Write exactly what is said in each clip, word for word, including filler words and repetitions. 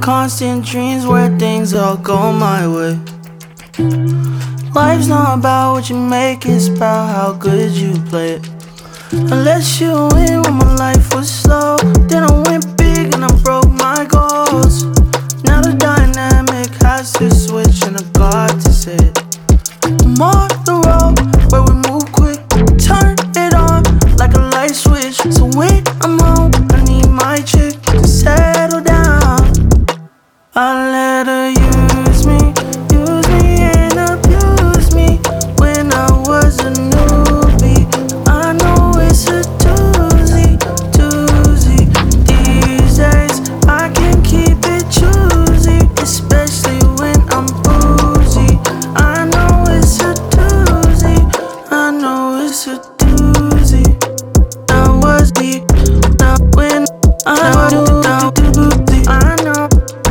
Constant dreams where things all go my way. Life's not about what you make, it's about how good you play it. I let you in when my life was slow, then I went big and I broke my goals. Now the dynamic has to switch and I got to say it. I'm on the road where we move quick, turn it on like a light switch. So when I'm home, I need my chick to settle down. I let her use me, use me and abuse me when I was a newbie. I know it's a doozy, doozy. These days I can keep it choosy, especially when I'm boozy. I know it's a doozy, I know it's a doozy. I was deep, now when I do, now doozy. I know.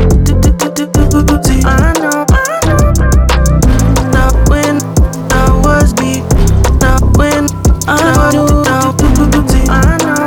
I know, I know. Now when I was beat, now when I do, now I know,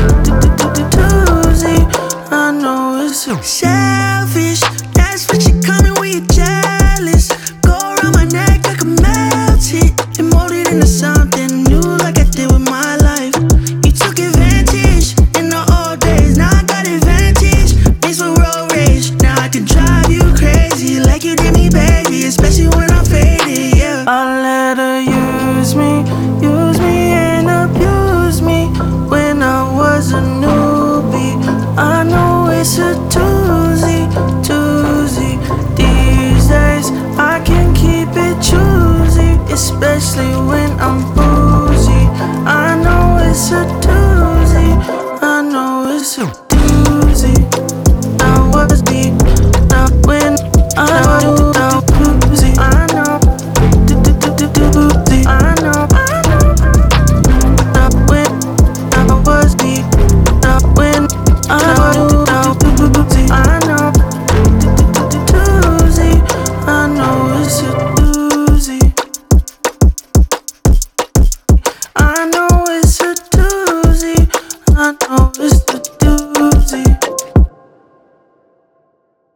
doozy. I know it's so selfish. That's what you coming when you're jealous. Go around my neck like a melt it, and mold it into something new, like I did with my life. You took advantage in the old days, now I got advantage. Mixed with road rage, now I can drive you crazy like you did me, baby, especially when I'm faded, yeah. I let her use me, use me and abuse me when I was a newbie. I know it's a doozy, doozy. These days I can keep it choosy, especially when I'm boozy. I know it's a doozy, I know it's a doozy. I was deep, now when I do, now doozy. I know, doozy. I know, I know. Now when I was deep, now when I do, now doozy. I know, doozy. I know it's a doozy. I know.